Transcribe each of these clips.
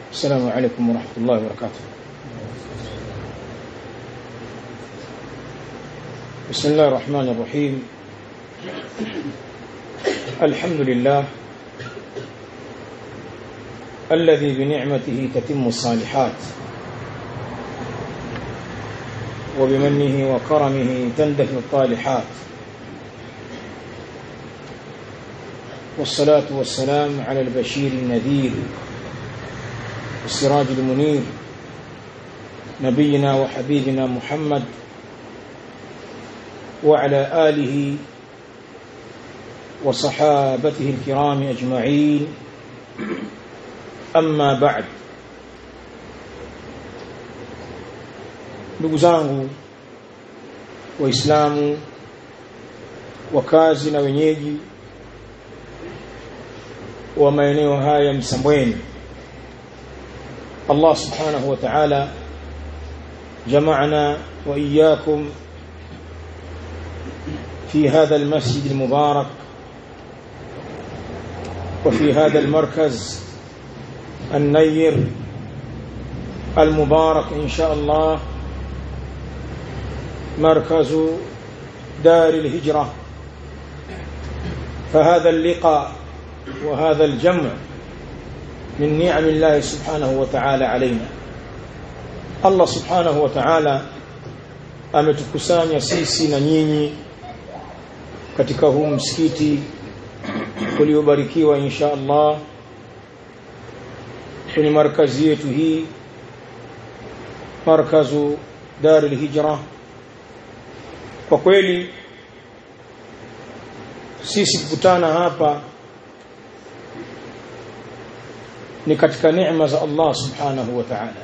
السلام عليكم ورحمة الله وبركاته. بسم الله الرحمن الرحيم. الحمد لله الذي بنعمته تتم الصالحات وبمنه وكرمه تندث الطالحات، والصلاة والسلام على البشير النذير السراج المنير نبينا وحبيبنا محمد وعلى آله وصحابته الكرام أجمعين، أما بعد. ndugu zangu waislamu, wakazi na wenyeji wa maeneo haya Msambweni, Allah subhanahu wa ta'ala جمعنا وإياكم في هذا المسجد المبارك وفي هذا المركز النير المبارك إن شاء الله، مركز دار الهجرة. فهذا اللقاء وهذا الجمع من نعم الله سبحانه وتعالى علينا. Allah subhanahu wa ta'ala ametukusanya sisi na nyinyi katika huu msikiti uliobarikiwa insha Allah kwenye markazi yetu hii, markazu Dar al-Hijra. Kwa kweli sisi kukutana hapa ni katika neema za Allah subhanahu wa ta'ala.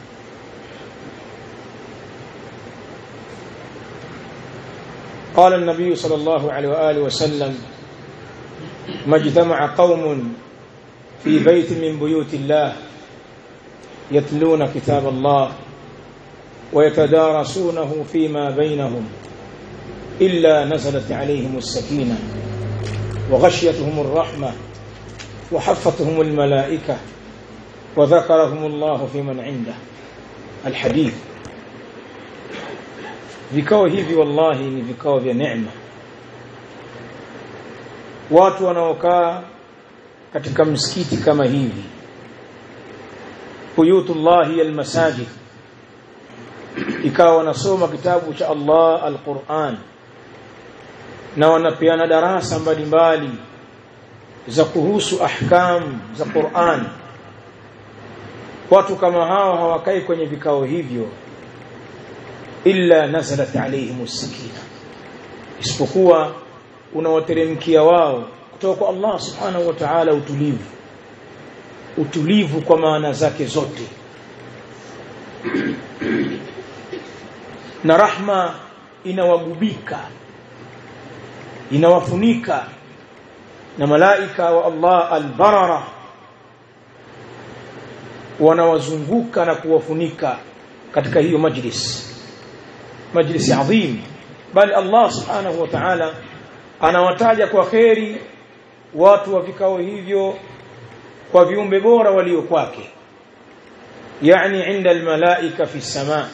قال النبي صلى الله عليه وآله وسلم: ما اجتمع قوم في بيت من بيوت الله يتلون كتاب الله ويتدارسونه فيما بينهم إلا نزلت عليهم السكينة وغشيتهم الرحمة وحفتهم الملائكة وذكرهم الله في من عنده. الحديث. vikao hivi wallahi ni vikao vya neema. Watu wanaokaa katika msikiti kama hivi, buyutullahi almasajid, ikawa wanasoma kitabu cha Allah al-Qur'an na wanapeana darasa mbalimbali za kuhusu ahkam za Qur'an. Watu kama hao hawakai kwenye vikao hivyo illa nazalat alayhimus sakina, isipokuwa unawateremkia wao kutoka kwa Allah subhanahu wa ta'ala utulivu kwa maana zake zote, na rahma inawagubika, inawafunika, na malaika wa Allah al-barara wanawazunguka na kuwafunika katika hiyo majlis adhim. Bali Allah subhanahu wa ta'ala anawataja kwa kheri watu wa vikao hivyo kwa viumbe bora walio kwake, yani inda almalaika fi samaa.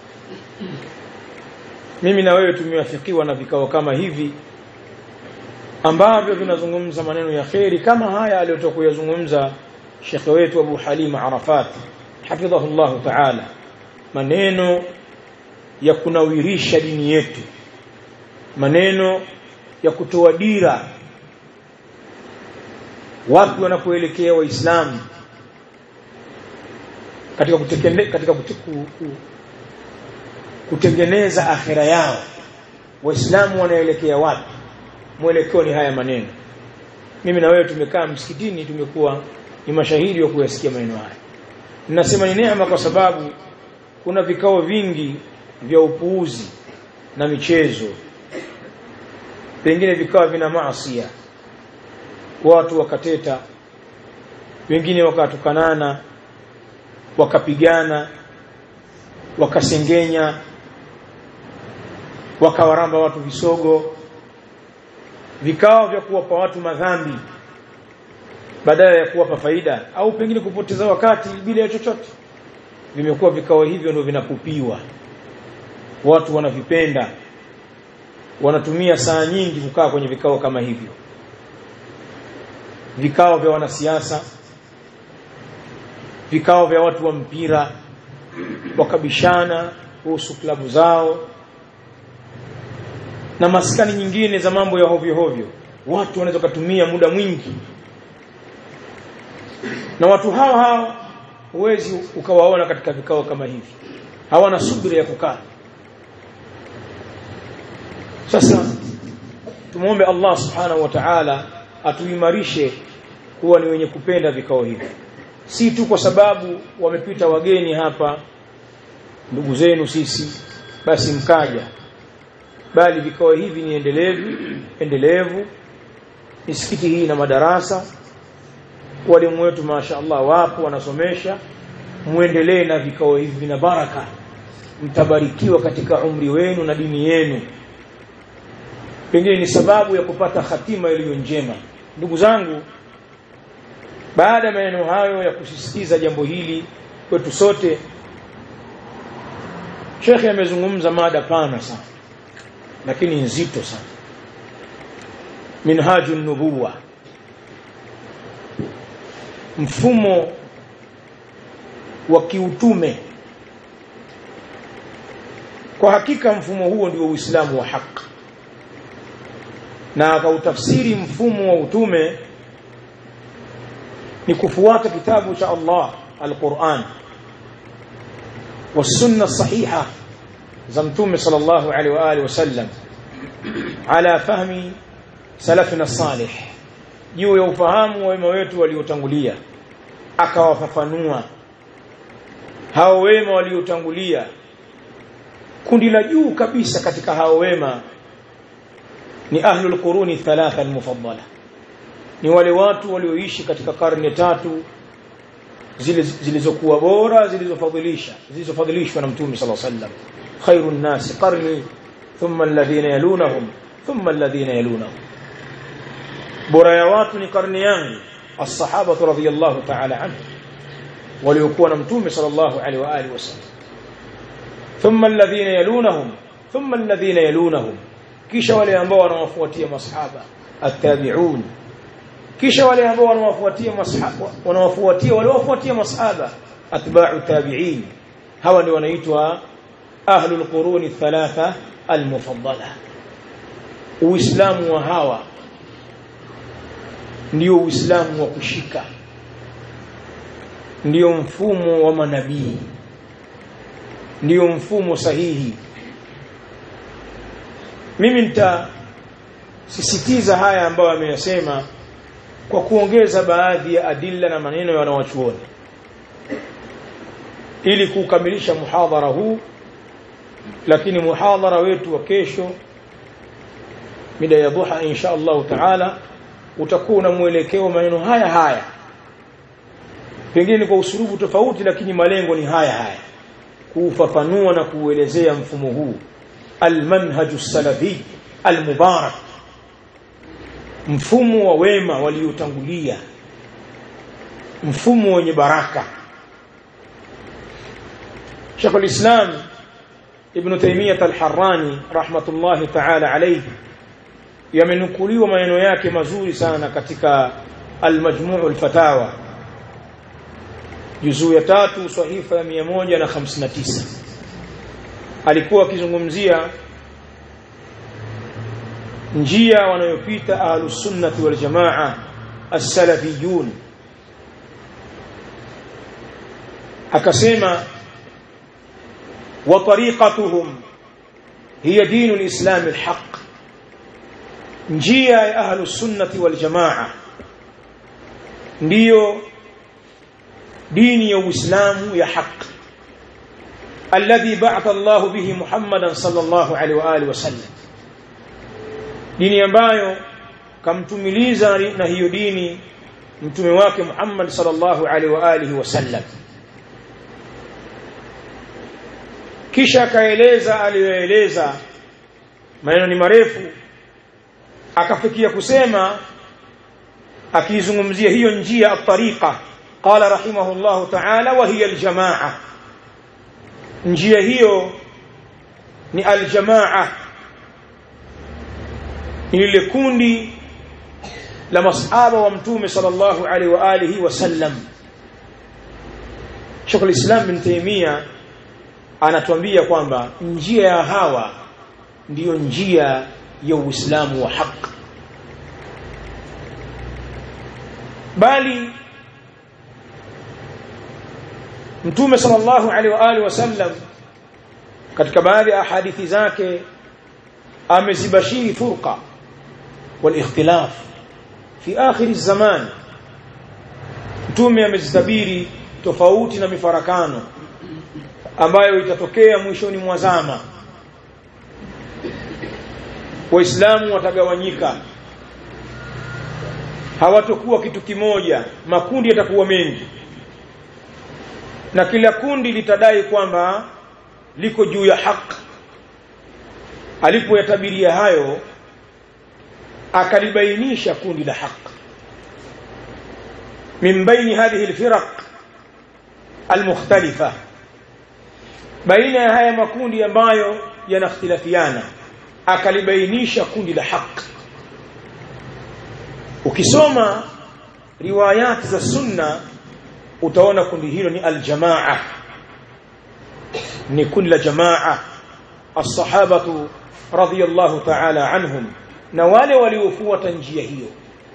Mimi na wewe tumewafikiwa na vikao kama hivi ambavyo vinazungumza maneno ya kheri kama haya aliyotoka kuyazungumza Sheikh wetu Abu Halima Arafat hafidhahullah ta'ala, maneno ya kunawirisha dini yetu, maneno ya kutoa dira watu wanapoelekea Waislamu katika kutengeneza akhira yao. Waislamu wanaelekea wapi? Mwelekeo ni haya maneno. Mimi na wewe tumekaa msikitini, tumekuwa ni mashahidi wa kuyasikia maneno haya. Ninasema ni neema kwa sababu kuna vikao vingi vya upuuzi na michezo, pengine vikao vina maasi, watu wakateta, wengine wakatukanana, wakapigana, wakasengenya, wakawaramba watu visogo, vikao vya kuwapa watu madhambi badala ya kuwapa faida au pengine kupoteza wakati bila ya chochote. Vimekuwa vikao hivyo ndio vinakupiwa, watu wanavipenda, wanatumia saa nyingi kukaa kwenye vikao kama hivyo. Vikao vya wanasiasa, vikao vya watu wa mpira, wakabishana kuhusu klabu zao na maskani nyingine za mambo ya hovyo hovyo. Watu wanaweza kutumia muda mwingi, na watu hao huwezi ukawaona katika vikao kama hivi, hawana subira ya kukaa. Sasa tumuombe Allah subhanahu wa ta'ala atuimarishe kuwa ni wenye kupenda vikao hivi, si tu kwa sababu wamepita wageni hapa ndugu zenu sisi basi mkaja, bali vikao hivi ni endelevu. Misikiti hii na madarasa, walimu wetu mashaallah wapo wanasomesha, muendelee na vikao hivi, vina baraka, mtabarikiwa katika umri wenu na dini yenu, pengine ni sababu ya kupata hatima iliyo njema. Ndugu zangu, baada ya maneno hayo ya kusisitiza jambo hili kwetu sote, Sheikh amezungumza mada pana sana lakini nzito sana, minhajun nubuwa, mfumo wa kiutume. Kwa hakika mfumo huo ndio Uislamu wa haki, na akautafsiri mfumo wa utume ni kufuata kitabu cha Allah al-Qur'an wa sunna sahiha za Mtume sallallahu alaihi wa alihi wasallam ala fahmi salafina salih, juu ya ufahamu wa wema wetu waliotangulia. Akawafafanua hao wema waliotangulia. Kundi la juu kabisa katika hao wema ni ahlul quruni thalatha al-mufaddala, ni wale watu walioishi katika karne tatu zilizokuwa bora, zilizofadhilishwa na Mtume sallallahu alaihi wasallam. Khairun nas qarni thumma alladhina yalunahum thumma alladhina yalunahum, bora ya watu ni karne yangu, as-sahaba radhiyallahu ta'ala anhu, waliokuwa na Mtume sallallahu alaihi wa alihi wasallam. Thumma alladhina yalunahum thumma alladhina yalunahum, kisha wale ambao wanawafuatia masahaba at-tabi'un, kisha wale ambao wanawafuatia masahaba atba'u tabi'in. Hawa ndio wanaitwa ahlul quruni thalatha al-mufaddala. Uislamu wa hawa ndio Uislamu wa kushika, ndio mfumo wa manabii, ndio mfumo sahihi. Mimi nitasisitiza haya ambayo ameyasema kwa kuongeza baadhi ya adilla na maneno ya wanawachuoni ili kukamilisha muhadhara huu. Lakini muhadhara wetu wa kesho mida ya dhuha insha Allah taala utakuwa na mwelekeo maneno haya, pengine kwa usulubu tofauti, lakini malengo ni haya, kuufafanua na kuuelezea mfumo huu al-manhajus salafi al-mubarak, mfumo wa wema waliotangulia, mfumo wenye baraka. Sheikh al-Islam Ibn Taymiyyah al-Harrani rahmatullahi ta'ala alayhi yamenukuliwa maneno yake mazuri sana katika al-Majmu' al-Fatawa juzuu ya 3 sahifa ya 159. Alikuwa akizungumzia njia wanayopita ahlus sunnah wal jamaa as-salafiyun. Akasema wa tariqatuhum hiya dinul islam al-haq, njia ya ahlus sunnah wal jamaa ndiyo dini ya Uislamu ya haki, alladhi ba'atha Allah bihi Muhammadan sallallahu alaihi wa alihi wasallam, dini ambayo kamtumiliza na hiyo dini mtume wake Muhammad sallallahu alaihi wa alihi wasallam. Kisha akaeleza aliyoeleza, maneno ni marefu, akafikia kusema akizungumzia hiyo njia at-tariqa qala rahimahullahu ta'ala wa hiya al-jamaa, njia hiyo ni al-jamaa, ni ile kundi la masahaba wa mtume sallallahu alaihi wa alihi wasallam. Sheikh al-Islam Ibn Taymiyyah anatuambia kwamba njia ya hawa ndiyo njia ya Uislamu wa haki, bali mtume sallallahu alaihi wa alihi wasallam katika baadhi ya hadithi zake amezibashiri furqa wal ikhtilaf fi akhir az-zaman. Mtume amezitabiri tofauti na mifarakano ambayo itatokea mwishoni mwa zama. Waislamu watagawanyika, hawatakuwa kitu kimoja, makundi yatakuwa mengi, na kila kundi litadai kwamba liko juu ya haki. Alipoyatabiria hayo akalibainisha kundi la haki min baini hadhihi alfiraq almukhtalifa, baina ya haya makundi ambayo yanakhtilafiana akalibainisha kundi la haki. Ukisoma riwayat za sunna utaona kundi hilo ni aljamaa, ni kundi la jamaa as-sahabatu radhiyallahu ta'ala anhum, na wale waliofuata njia hiyo.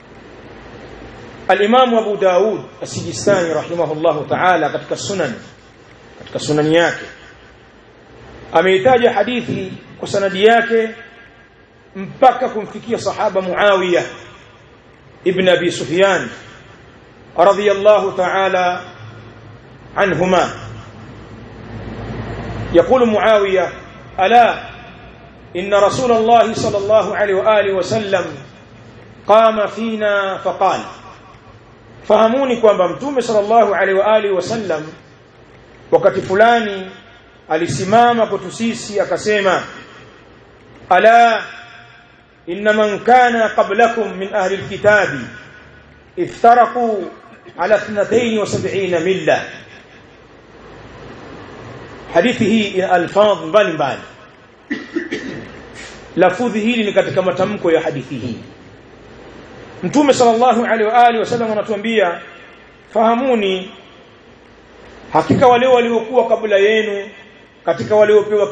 Al-Imam Abu Daud as-Sijistani rahimahullahu ta'ala katika sunan yake ameitaja hadithi kwa sanadi yake mpaka kumfikia sahaba Muawiya ibn Abi Sufyan radhiyallahu ta'ala anhuma. يقول معاوية: ألا إن رسول الله صلى الله عليه وآله وسلم قام فينا فقال. fahamuni kwamba mtume sallallahu alaihi wa alihi wasallam wakati fulani alisimama kwetu sisi akasema: ala inna man kana qablakum min ahli alkitabi iftaraqu ala 72 milla. hadithi hii ina alfadh mbalimbali. lafudhi hili ni katika matamko ya hadithi hii. Mtume sallallahu alaihi wa alihi wasallam anatuambia, fahamuni hakika wale waliokuwa kabla yenu katika waliopewa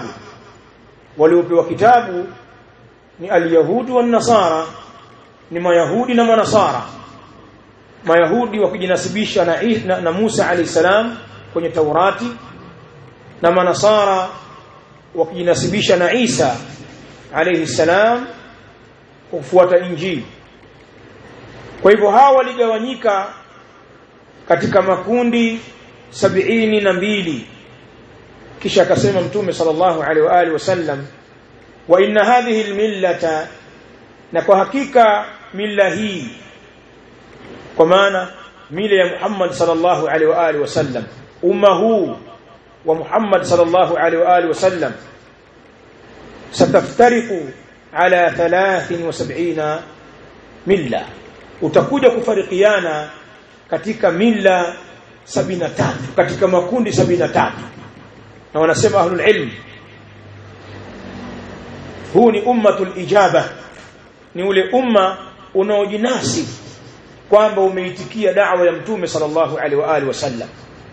kitabu ni alyahudi wan nasara, ni mayahudi na manasara. Mayahudi wakijinasibisha na Musa alayhi salam kwenye Taurati, na manasara wakijinasibisha na Isa alayhi salam kufuata Injili. Kwa hivyo hawa waligawanyika katika makundi 72. Kisha akasema mtume sallallahu alaihi wa alihi wasallam: wa inna hadhihi almillata, na kwa hakika milla hii, kwa maana mila ya Muhammad sallallahu alaihi wa alihi wasallam, umma huu wa Muhammad sallallahu alaihi wa alihi wasallam, sataftariqu ala 73 milla, utakuja kufarikiana katika mila 73, katika makundi 73. na wanasema ahlul ilm, huu ni ummatul ijaba, ni ule umma unaojinasi kwamba umeitikia da'wa ya mtume sallallahu alaihi wa alihi wasallam.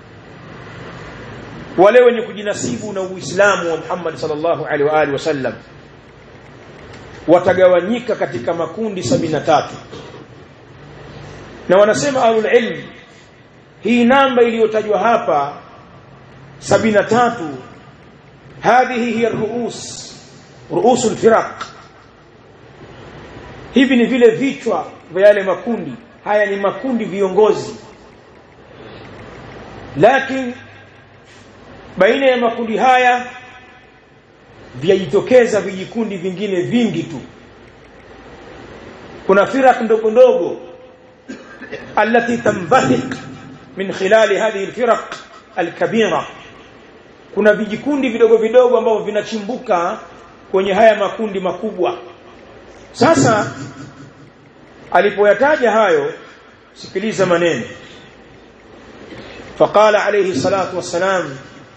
wale wenye kujinasibu na Uislamu wa Muhammad sallallahu alaihi wa alihi wasallam watagawanyika katika makundi 73. na wanasema ahlul ilm, hii namba iliyotajwa hapa 73, hadhihi hiya ruusul firaq. hivi ni vile vichwa vya yale makundi. Haya ni makundi viongozi, lakini baina ya makundi haya vyajitokeza vijikundi vingine vingi tu. kuna firaq ndogo ndogo التي تنبثق من خلال هذه الفرق الكبيرة. kuna vijikundi vidogo vidogo ambavyo vinachimbuka kwenye haya makundi makubwa. Sasa alipoyataja hayo sikiliza maneno faqala alayhi salatu wassalam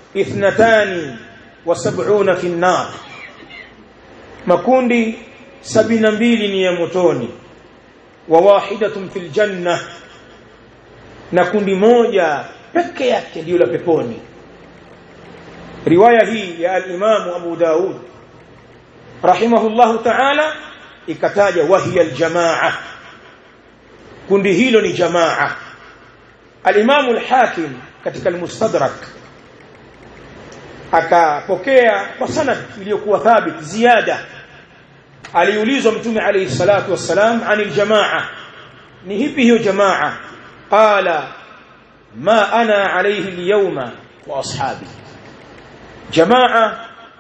72 fi an-nar makundi 72 ni ya motoni wa wahidatun fil janna na kundi moja peke yake ndio la peponi riwaya hii ya al-Imam Abu Daud rahimahullahu ta'ala ikataja wahiya al-jamaa kundi hilo ni jamaa al-Imam al-Hakim katika al-Mustadrak akapokea kwa sanad iliyokuwa thabit ziada aliulizwa mtume alayhi salatu wassalam anil jamaa ni hipi hiyo jamaa qala ma ana alayhi al-yawma wa ashabi jamaa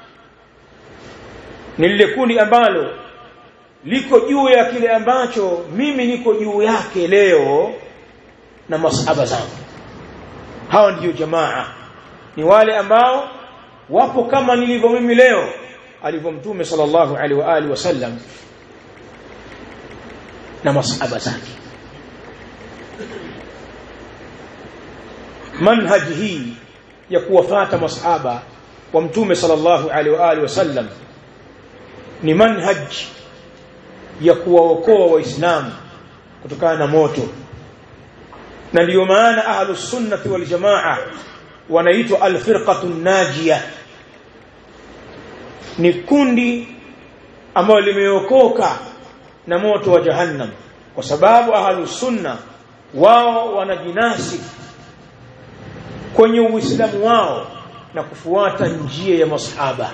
ni lile kundi ambalo liko juu ya kile ambacho mimi niko juu yake leo na masahaba zangu hao ndio jamaa ni wale ambao wapo kama nilivyo mimi leo alivyo mtume sallallahu alaihi wa alihi wasallam na masahaba zake manhaji hii ya kuwafuata masahaba wa mtume sallallahu alaihi wa alihi wasallam ni manhaji ya kuwaokoa waislamu kutokana na moto na ndio maana ahlus sunnah wal jamaa wanaitwa al-firqatun najiyah ni kundi ambalo limeokoka na moto wa jahannam kwa sababu ahlus sunna wao wanajinasi kwenye uislamu wao na kufuata njia ya masahaba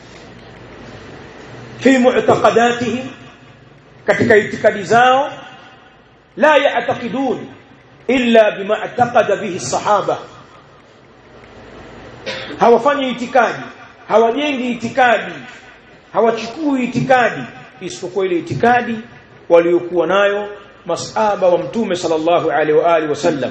fi mu'taqadatihim katika itikadi zao la ya'taqidun illa bima i'taqada bihi as-sahaba hawafanyi itikadi hawajengi itikadi hawachukui itikadi isipokuwa ile itikadi waliokuwa nayo masahaba wa mtume sallallahu alaihi wa alihi wasallam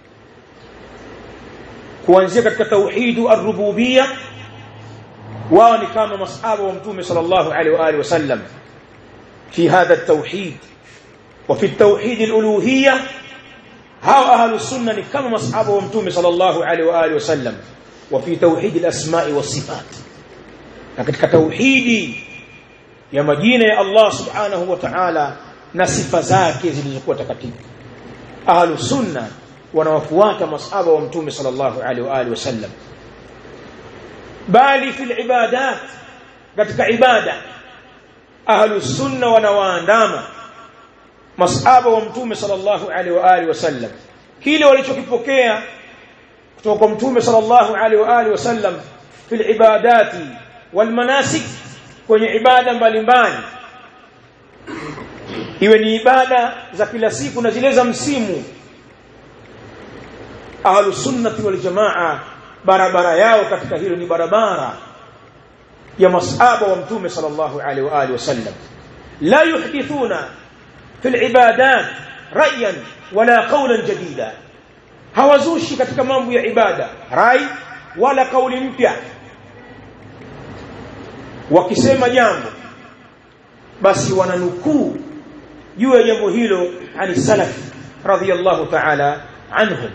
kuanzia katika tauhid ar-rububiyyah wao ni kama masahaba wa mtume sallallahu alaihi wa alihi wasallam fi hadha at-tauhid wa fi at-tauhid al-uluhiyyah hao ahlus sunna ni kama masahaba wa mtume sallallahu alaihi wa alihi wasallam wa fi tauhid al-asma' was-sifat na katika tauhidi ya majina ya Allah subhanahu wa ta'ala na sifa zake zilizokuwa takatifu ahlus sunna wanawafuata masahaba wa mtume sallallahu alaihi wa alihi wasallam bali fil ibadat katika ibada ahlus sunna wanawaandama masahaba wa mtume sallallahu alaihi wa alihi wasallam kile walichokipokea kutoka kwa mtume sallallahu alaihi wa alihi wasallam fil ibadati wal manasik kwenye ibada mbalimbali iwe ni ibada za kila siku na zile za msimu ahlus sunnati wal jamaa barabara yao katika hilo ni barabara ya masahaba wa mtume sallallahu alaihi wa alihi wasallam la yuhdithuna fil ibadat ra'yan wala qawlan jadida hawazushi katika mambo ya ibada rai wala kauli mpya wakisema jambo basi wananukuu juu ya jambo hilo ani salaf radhiyallahu ta'ala anhum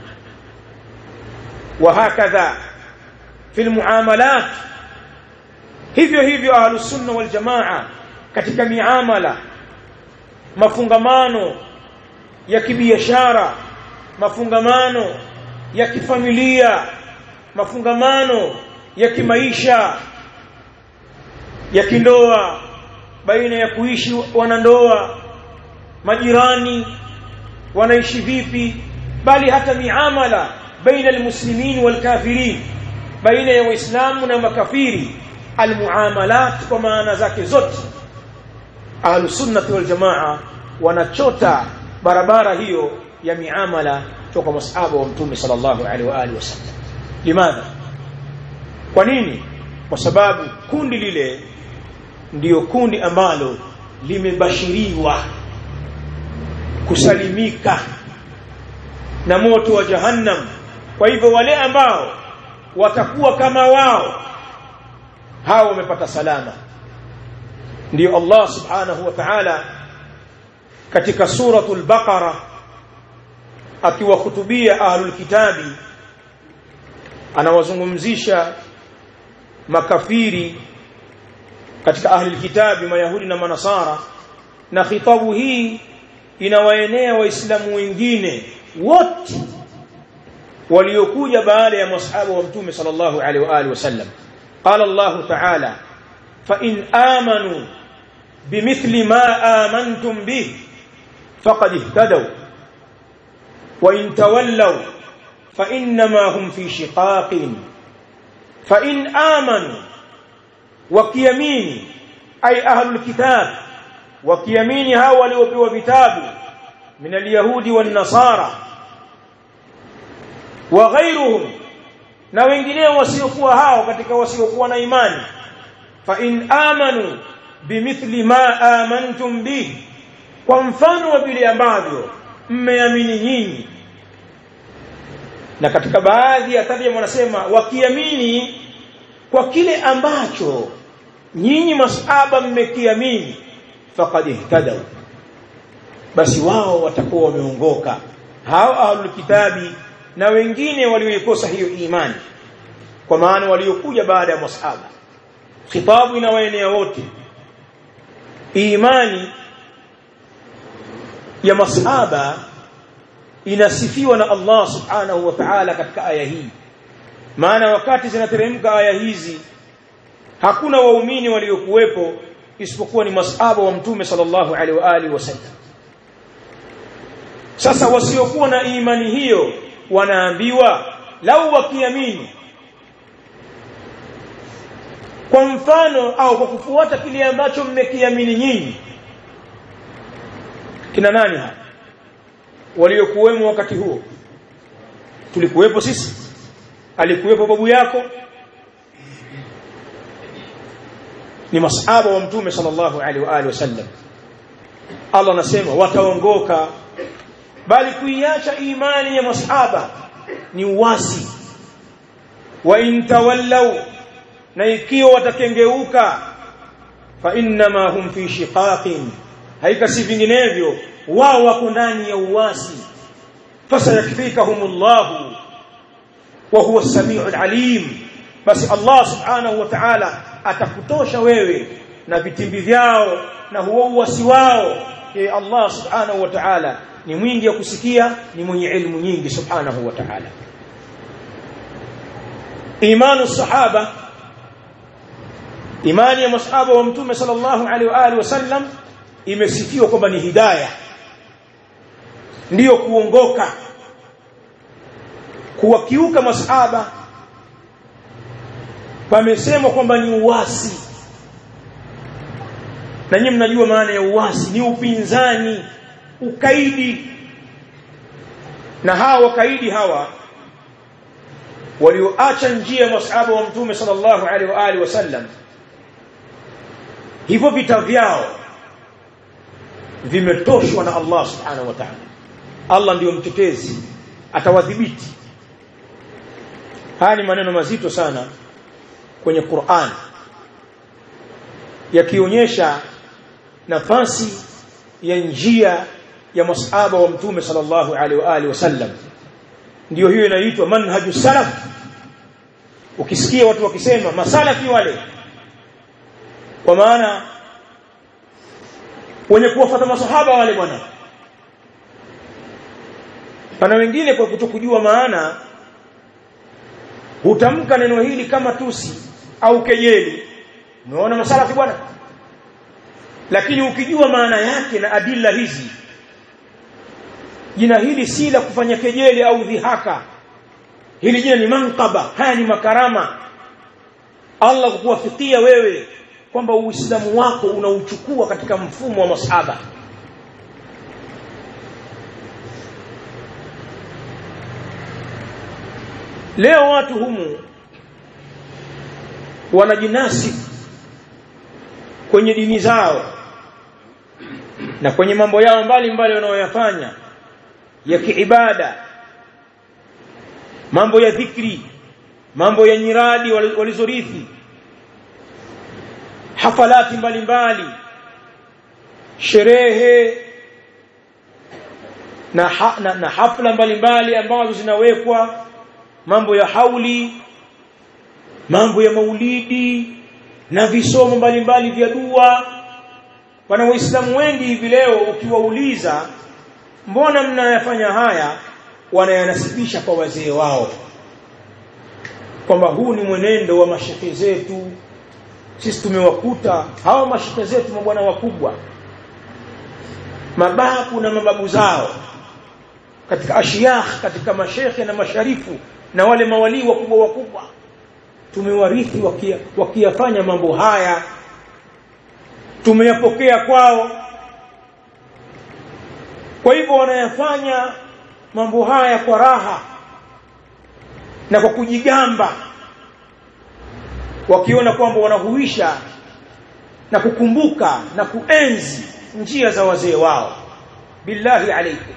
وهكذا في المعاملات hivyo hivyo ahlus sunna wal jamaa katika miamala mafungamano ya kibiashara mafungamano ya kifamilia mafungamano ya kimaisha ya kindoa baina ya kuishi wanandoa majirani wanaishi vipi bali hata miamala baina almuslimin walkafirin baina ya waislamu na makafiri almuamalat kwa maana zake zote ahlus sunnah wal jamaa wanachota barabara hiyo ya miamala kutoka masahaba wa mtume sallallahu alaihi wa alihi wasallam limadha kwa nini kwa sababu kundi lile ndiyo kundi ambalo limebashiriwa kusalimika na moto wa jahannam kwa hivyo wale ambao watakuwa kama wao hao wamepata salama ndio Allah subhanahu wa ta'ala katika suratul Baqara akiwahutubia ahlul kitabi anawazungumzisha makafiri katika ahlul kitabi mayahudi na manasara, na khitabu hii inawaenea waislamu wengine wote waliokuja baada ya masahaba wa mtume sallallahu alaihi wa alihi wasallam. Qala Allah ta'ala fa in amanu bimithli ma amantum bih faqad ihtadaw wa in tawallaw fa inma hum fi shiqaqin. Fa in amanu, wakiyamini ay ahlul kitab, wakiyamini hao waliopewa vitabu min alyahudi wan nasara wa ghayruhum, na wengineo wasiokuwa hao katika wasiokuwa na imani. Fa in amanu bimithli ma amantum bih, kwa mfano wa vile ambavyo mmeamini nyinyi. Na katika baadhi ya tabia wanasema wakiamini kwa kile ambacho nyinyi masahaba mmekiamini, faqad ihtadaw, basi wao watakuwa wameongoka, hao ahlul kitabi na wengine walioikosa hiyo imani, kwa maana waliokuja baada ya masahaba. Khitabu inawaenea wote. Imani ya masahaba inasifiwa na Allah subhanahu wa ta'ala katika aya hii, maana wakati zinateremka aya hizi hakuna waumini waliokuwepo isipokuwa ni masahaba wa mtume sallallahu alaihi wa alihi wasallam. Sasa wasiokuwa na imani hiyo wanaambiwa lau wakiamini kwa mfano au kwa kufuata kile ambacho mmekiamini nyinyi. Kina nani hapa waliokuwemo wakati huo? Tulikuwepo sisi, alikuwepo babu yako, ni masahaba wa mtume sallallahu alaihi wa alihi wasallam. Allah anasema wataongoka, bali kuiacha imani ya masahaba ni uasi. Wa in tawallaw, na ikiwa watakengeuka, fa inma hum fi shiqaqin, haika si vinginevyo wao wako ndani ya uasi. Fasayakfikahumullahu wa huwa as-sami'ul alim, basi Allah subhanahu wa ta'ala atakutosha wewe na vitimbi vyao na huo uasi wao. Allah subhanahu wa ta'ala ni mwingi wa kusikia, ni mwenye ilmu nyingi subhanahu wa ta'ala. Imanu sahaba, imani ya masahaba wa mtume sallallahu alaihi wa alihi wasallam imesifiwa kwamba ni hidayah, ndiyo kuongoka. Kuwakiuka masahaba pamesemwa kwamba ni uasi, na nyinyi mnajua maana ya uasi ni upinzani, ukaidi. Na hawa wakaidi hawa walioacha njia ya masahaba wa mtume sallallahu alaihi wa alihi wasallam, hivyo vita vyao vimetoshwa na Allah subhanahu wa ta'ala. Allah ndiyo mtetezi, atawadhibiti. Haya ni maneno mazito sana kwenye Qur'an, yakionyesha nafasi ya njia ya masahaba wa mtume sallallahu alaihi wa alihi wasallam. Ndio hiyo inaitwa manhaju salaf. Ukisikia watu wakisema masalafi wale, kwa maana wenye kuwafuata masahaba wale bwana. Pana wengine kwa kutokujua maana hutamka neno hili kama tusi au kejeli, umeona masalafi bwana. Lakini ukijua maana yake na adilla hizi, jina hili si la kufanya kejeli au dhihaka. Hili jina ni manqaba, haya ni makarama. Allah kukuwafikia wewe kwamba Uislamu wako unauchukua katika mfumo wa masahaba. Leo watu humu wanajinasibu kwenye dini zao na kwenye mambo yao mbalimbali wanayoyafanya ya kiibada, mambo ya dhikri, mambo ya nyiradi walizorithi, hafalati mbalimbali, sherehe na hafla mbalimbali ambazo zinawekwa, mambo ya hauli, mambo ya maulidi na visomo mbalimbali vya dua. Wana Waislamu wengi hivi leo ukiwauliza mbona mnayafanya haya, wanayanasibisha kwa wazee wao, kwamba huu ni mwenendo wa mashehe zetu. Sisi tumewakuta hao mashehe zetu, mabwana wakubwa, mababu na mababu zao katika ashiyakh, katika mashehe na masharifu na wale mawali wakubwa wakubwa, tumewarithi wakiyafanya mambo haya, tumeyapokea kwao. Kwa hivyo wanayafanya mambo haya kwa raha na kwa kujigamba, wakiona kwamba wanahuisha na kukumbuka na kuenzi njia za wazee wao. Billahi alaykum,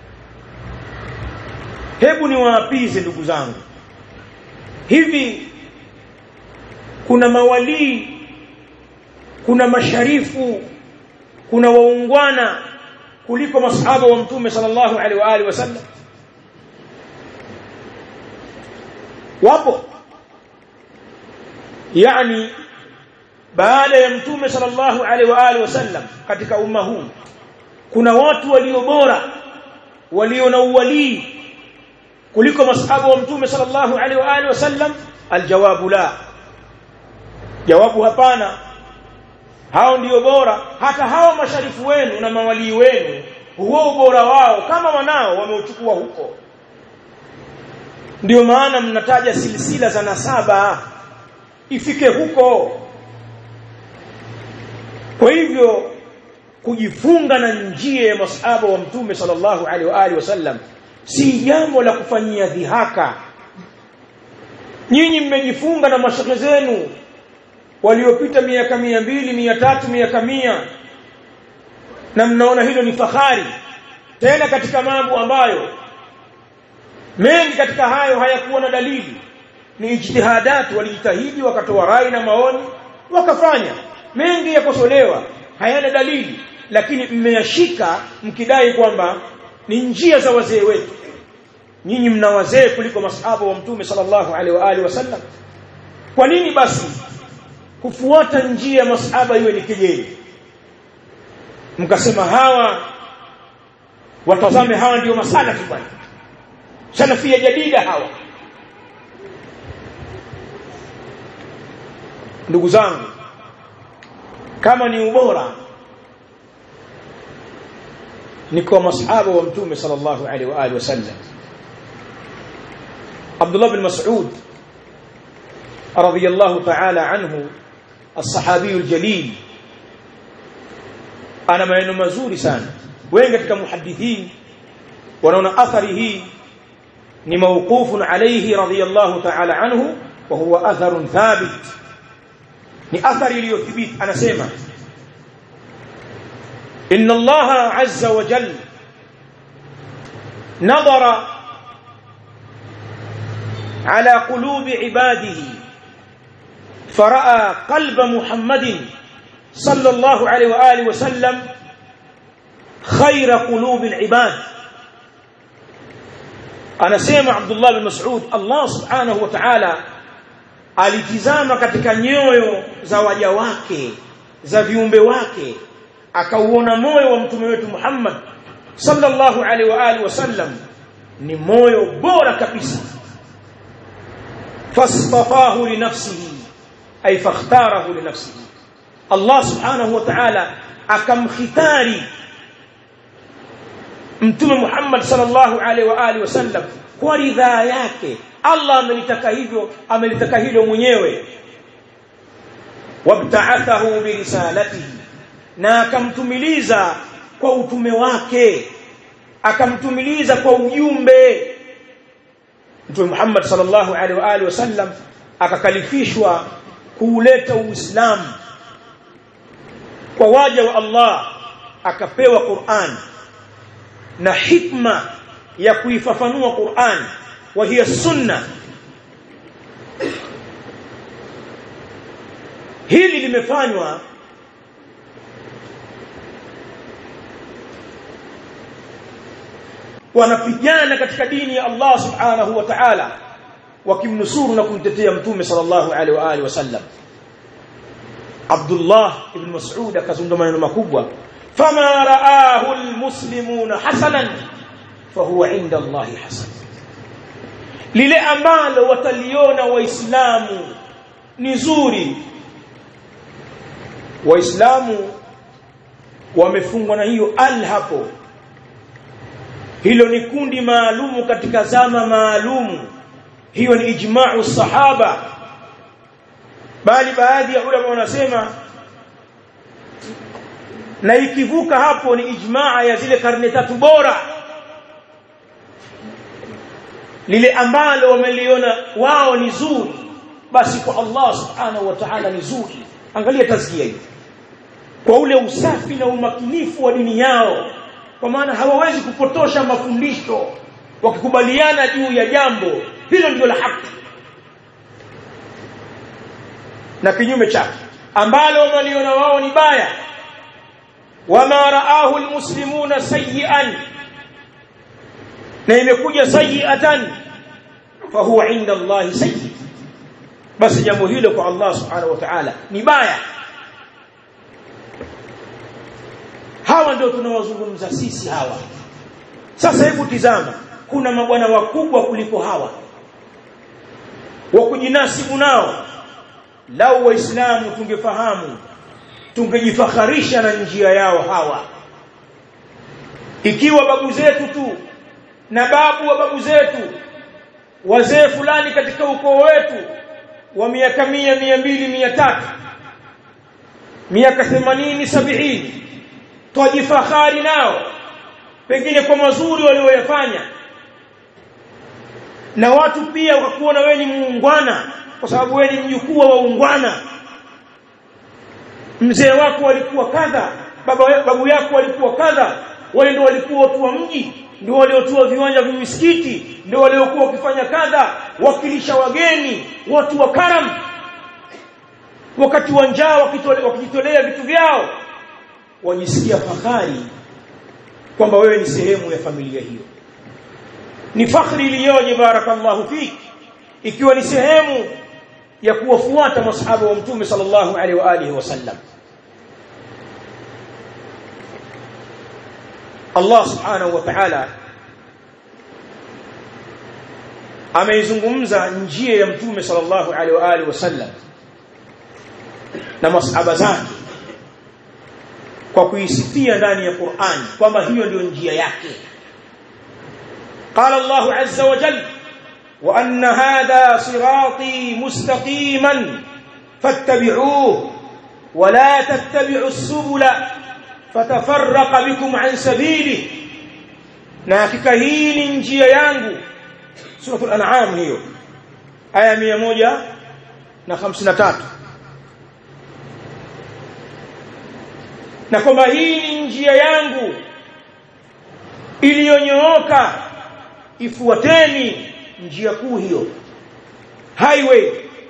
hebu niwaapize ndugu zangu, hivi kuna mawali, kuna masharifu, kuna waungwana kuliko masahaba wa Mtume sallallahu alaihi wa alihi wasallam? Wapo. Yani baada ya Mtume sallallahu alaihi wa alihi wasallam katika umma huu kuna watu walio bora, walio na uwali kuliko masahaba wa Mtume sallallahu alaihi wa alihi wasallam? Aljawabu la, jawabu hapana. Hao ndio bora. Hata hao masharifu wenu na mawali wenu, huo ubora wao kama wanao wameuchukua huko. Ndio maana mnataja silsila za nasaba ifike huko. Kwa hivyo kujifunga na njia ya masahaba wa Mtume sallallahu alaihi wa alihi wasallam si jambo la kufanyia dhihaka. Nyinyi mmejifunga na mashehe zenu waliopita miaka 200, 300, miaka 100, na mnaona hilo ni fahari, tena katika mambo ambayo mengi katika hayo hayakuwa na dalili, ni ijtihadat. Walijitahidi, wakatoa rai na maoni, wakafanya mengi, yakosolewa, hayana dalili, lakini mmeyashika mkidai kwamba ni njia za wazee wetu. Nyinyi mna wazee kuliko masahaba wa Mtume sallallahu alaihi wa alihi wasallam. Kwa nini basi kufuata njia ya masahaba iwe ni kejeli? Mkasema hawa, watazame hawa ndio masalafi bwana, salafia jadida hawa. Ndugu zangu, kama ni ubora ni kwa masahaba wa Mtume sallallahu alaihi wa alihi wasallam. Abdullah bin Mas'ud radhiyallahu ta'ala anhu, الصحابي الجليل، ana maneno mazuri sana. Wengi katika muhaddithin wanaona athari hii ni mawqufun alayhi radhiyallahu ta'ala anhu, wa huwa atharun thabit, ni athari iliyothibiti. Anasema inna Allah azza wa jalla nadhara ala qulubi ibadihi فرأى قلب محمد صلى الله عليه وآله وسلم خير قلوب العباد. أنا سمع عبد الله بن مسعود، الله سبحانه وتعالى alitizama katika nyoyo za waja wake, za viumbe wake, akauona moyo wa mtume wetu Muhammad sallallahu alaihi wa alihi wasallam ni moyo bora kabisa. fastafahu li nafsihi ay fakhtarahu li nafsihi, Allah subhanahu wa ta'ala akamkhitari mtume Muhammad sallallahu alaihi wa alihi wasallam kwa ridhaa yake. Allah amelitaka hivyo, amelitaka hilo mwenyewe. wabta'athahu bi risalatihi, na akamtumiliza kwa utume wake, akamtumiliza kwa ujumbe. Mtume Muhammad sallallahu alaihi wa alihi wasallam akakalifishwa kuuleta Uislamu kwa waja wa Allah, akapewa Qur'an na hikma ya kuifafanua Qur'an, wa hiya sunna. Hili limefanywa wanapigana katika dini ya Allah subhanahu wa ta'ala wakimnusuru na kumtetea mtume sallallahu alaihi wa alihi wasallam. Abdullah ibn Mas'ud akazungumza maneno makubwa, fama ra'ahu almuslimuna hasanan fahuwa 'inda Allah hasan, lile ambalo wataliona waislamu ni zuri. Waislamu wamefungwa na hiyo hapo. Hilo ni kundi maalumu katika zama maalumu. Hiyo ni ijma'u sahaba, bali baadhi ya ulama wanasema na ikivuka hapo ni ijmaa ya zile karne tatu bora, lile ambalo wameliona wao ni zuri basi kwa Allah subhanahu wa ta'ala ni zuri. Angalia tazkia hii kwa ule usafi na umakinifu wa dini yao, kwa maana hawawezi kupotosha mafundisho. Wakikubaliana juu ya jambo hilo ndio la haki, na kinyume chake ambalo waliona wao ni baya, wama raahu almuslimuna sayyi'an, na imekuja sayyi'atan fahuwa 'inda Allah sayyi', basi jambo hilo kwa Allah subhanahu wa ta'ala ni baya. Hawa ndio tunawazungumza sisi hawa. Sasa hebu tizama, kuna mabwana wakubwa kuliko hawa wa kujinasibu nao. Lau waislamu tungefahamu, tungejifakharisha na njia yao hawa. Ikiwa babu zetu tu na babu wa babu zetu, wazee fulani katika ukoo wetu wa miaka 100, 200, 300, miaka 80, 70, tujifakhari nao pengine kwa mazuri walioyafanya, na watu pia wakakuona wewe ni muungwana kwa sababu wewe ni mjukuu wa ungwana. Mzee wako walikuwa kadha, babu yako walikuwa kadha, wale ndio walikuwa watu wa mji, ndio waliotoa viwanja vya misikiti, ndio waliokuwa wakifanya kadha, wakilisha wageni, watu wa karam, wakati wa njaa wakijitolea vitu vyao. Wajisikia fahari kwamba wewe ni sehemu ya familia hiyo. Ni fakhri iliyoje, barakallahu fiki, ikiwa ni sehemu ya kuwafuata masahaba wa mtume sallallahu alaihi wa alihi wasallam. Allah subhanahu wa ta'ala ameizungumza njia ya mtume sallallahu alaihi wa alihi wasallam na masahaba zake kwa kuisifia ndani ya Qur'an kwamba hiyo ndio njia yake. Qala Allahu azza wa jalla, wa anna hadha sirati mustaqiman fattabi'uhu wa la tattabi'us subula fatafarraqa bikum an sabili, na hakika hii ni njia yangu. Suratul An'am hiyo aya 153. Na kwamba hii ni njia yangu iliyonyooka, ifuateni njia kuu hiyo, highway.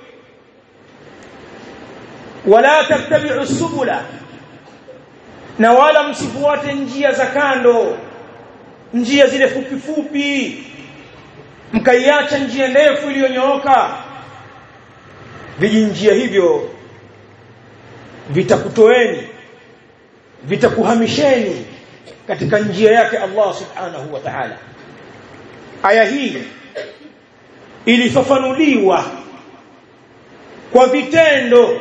Wala tattabi'u subula, na wala msifuate njia za kando, njia zile fupi fupi, mkaiacha njia ndefu iliyonyooka. Vijinjia hivyo vitakutoeni, vitakuhamisheni katika njia yake Allah subhanahu wa ta'ala. Aya hii ilifafanuliwa kwa vitendo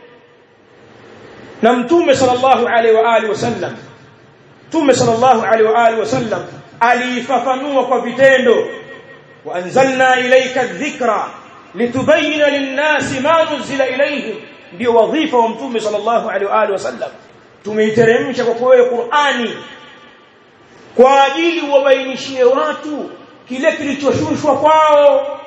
na mtume sallallahu alaihi wa alihi wasallam. Mtume sallallahu alaihi wa alihi wasallam alifafanua kwa vitendo, wa anzalna ilayka adh-dhikra litubayyana lin-nasi ma nuzila ilayhim. Ndio wadhifa wa mtume sallallahu alaihi wa alihi wasallam. Tumeiteremsha kwa wewe Qur'ani kwa ajili uwabainishie watu kile kilichoshushwa kwao.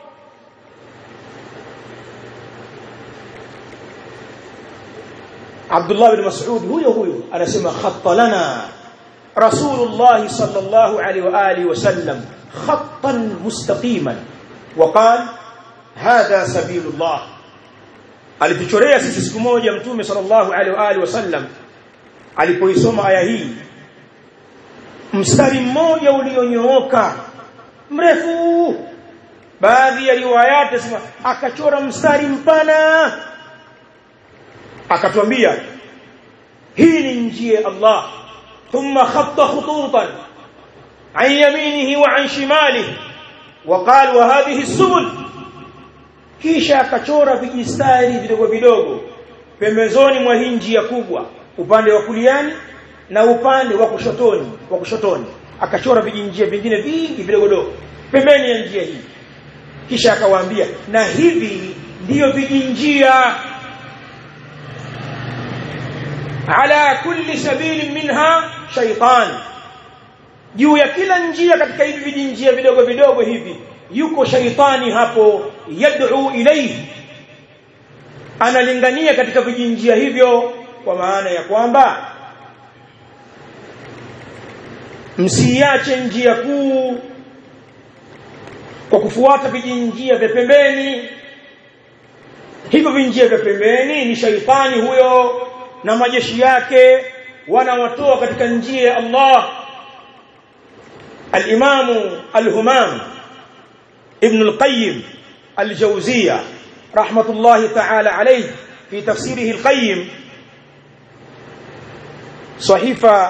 Abdullah ibn Mas'ud huyo anasema, khatta lana Rasulullah sallallahu alaihi wa alihi wasallam khattan mustaqiman wa qala hadha sabilullah. Alituchorea sisi siku moja mtume sallallahu alaihi wa alihi wasallam alipoisoma aya hii, mstari mmoja ulionyooka mrefu. Baadhi ya riwaya zinasema akachora mstari mpana, akatuambia hii ni njia ya Allah. Thumma khatta khututan an yaminihi wa an shimalihi wa qala wa hadhihi as-subul, kisha akachora vijistari vidogo vidogo pembezoni mwa hii njia kubwa, upande wa kuliani na upande wa kushotoni, akachora vijinjia vingine vingi vidogo vidogo pembeni ya njia hii. Kisha akawaambia, na hivi ndio vijinjia, ala kulli sabilin minha shaytan, juu ya kila njia katika hivi vijinjia vidogo vidogo hivi yuko shaitani hapo, yad'u ilayhi, analingania katika vijinjia hivyo. Kwa maana ya kwamba msiache njia kuu kwa kufuata vijinjia vya pembeni. Hivyo vijinjia vya pembeni ni shaitani huyo na majeshi yake, wanawatoa katika njia ya Allah. Al-Imam Al-Humam Ibn Al-Qayyim Al-Jawziyya rahmatullahi ta'ala alayhi fi tafsirihi Al-Qayyim, sahifa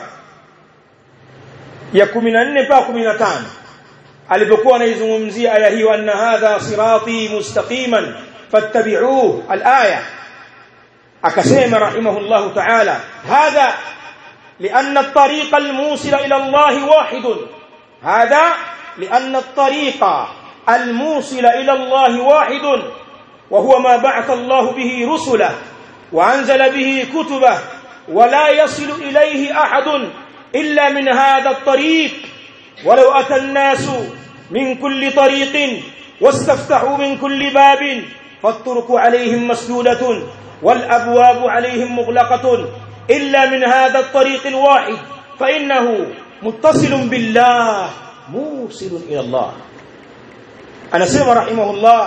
ya 14 mpaka 15, alipokuwa anaizungumzia aya hii, wa anna hadha sirati mustaqiman fattabi'uhu al-aya, akasema rahimahullahu ta'ala, hadha lianna at-tariqa al-musila ila Allah wahid, hadha lianna at-tariqa al-musila ila Allah wahid, wa huwa ma ba'atha Allah bihi rusulahu wa anzala bihi kutubahu wa la yasilu ilayhi ahadun illa min hadha at-tariq, ولو أتى الناس من كل طريق واستفتحوا من كل باب فالطرق عليهم مسدودة والأبواب عليهم مغلقة إلا من هذا الطريق الواحد فإنه متصل بالله موصل إلى الله. أنا سيما رحمه الله،